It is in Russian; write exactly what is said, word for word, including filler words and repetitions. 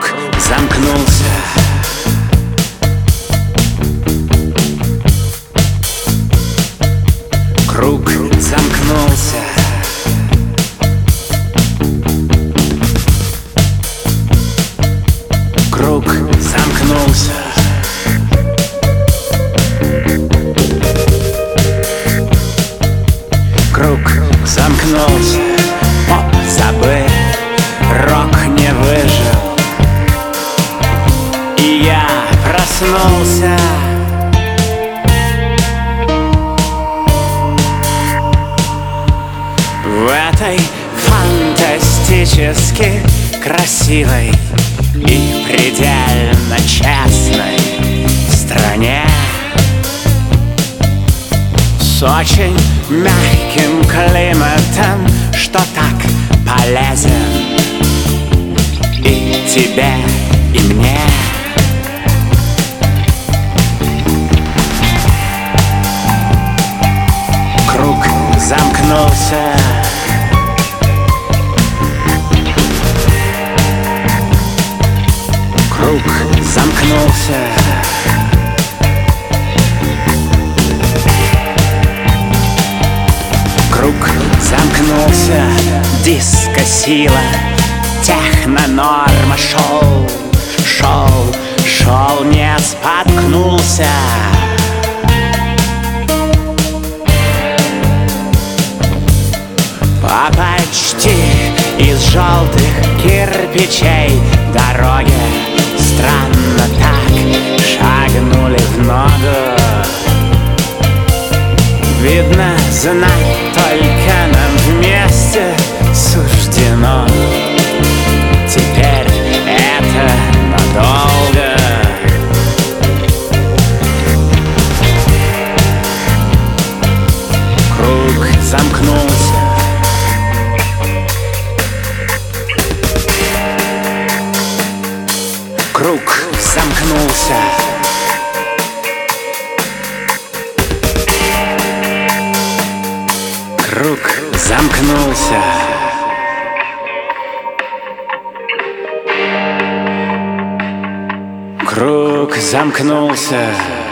Круг замкнулся. Круг замкнулся. Круг замкнулся. Круг замкнулся. Поп забыл, рок не выжил, и я проснулся. В этой фантастически красивой и предельно честной стране с очень мягким климатом, что так полезен и тебе, и мне. Круг замкнулся. Круг замкнулся. Круг замкнулся. Диско-сила, техно-норма, шел, шел, шел, не споткнулся. По почти из желтых кирпичей дороги странно так шагнули в ногу. Видно, знать только нам вместе суждено. Теперь это надолго. Круг замкнулся. Круг замкнулся. Круг замкнулся. Круг замкнулся.